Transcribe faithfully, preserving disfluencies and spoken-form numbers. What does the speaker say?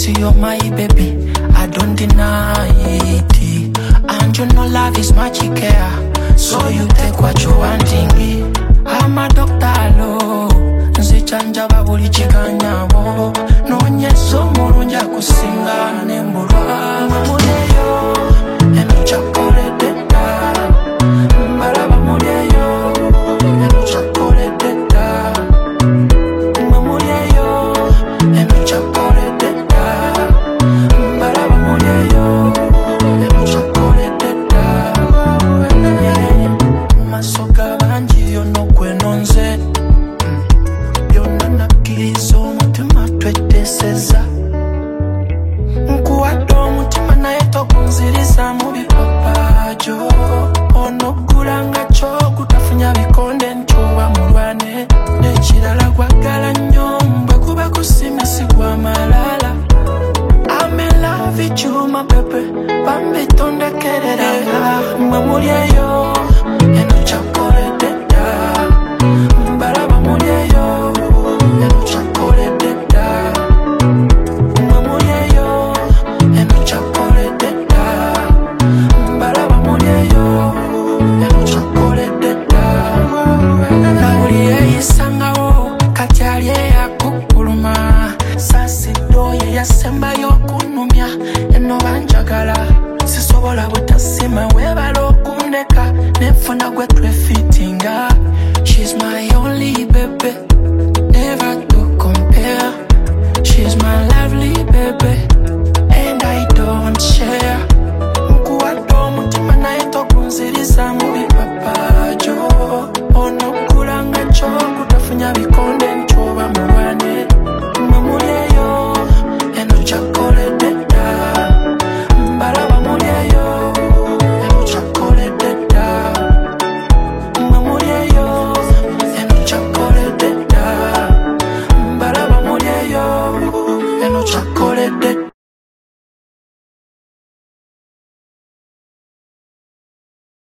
cause you're my baby, I don't deny it. And you know love is magic here, so you take what you wanting. I'm a doctor, hello. Nzichanja babuli chikanyabo. Nonyeso mulunja kusinga nembulwa. Mamuneyo, eno chocolate deta. Mbalaba muneyo, eno chocolate deta. Mamuneyo, eno chocolate deta. Mbalaba muneyo, eno chocolate deta. Masoga banji yono kwenonze. Kizo mutima tweteseza nkuwadde mutima naye tokunziriza mu bipapajo onogulanga kyo kutafunya bikonde ntuba mulwane n'ekirala gwagala nnyo mbwe kuba kusimisibwa malala I'm in love with you my baby bambi tondekerera mwe mulyeyo eno chocolate deta mbalaba mulyeyo eno chocolate deta mamuyeyo eno chocolate deta mbalaba mulyeyo eno chocolate deta nawuli eyisangawo kati ali eyakukuluma sasiddo ye yasembayo okunumya eno banjagala sisobola butasima webala okundeka nenfuna gwe twefitinga. She's my only baby, never to compare. She's my lovely baby, and I don't share. Nkuwadde mutima naye tokunziriza mu bipapajo onokulanga kyo kutafunya bikonde ntuba mulwane mamulyeyo eno chocolate deta mbalaba mulyeyo eno chocolate deta mamulyeyo eno chocolate deta mbalaba mulyeyo eno chocolate deta.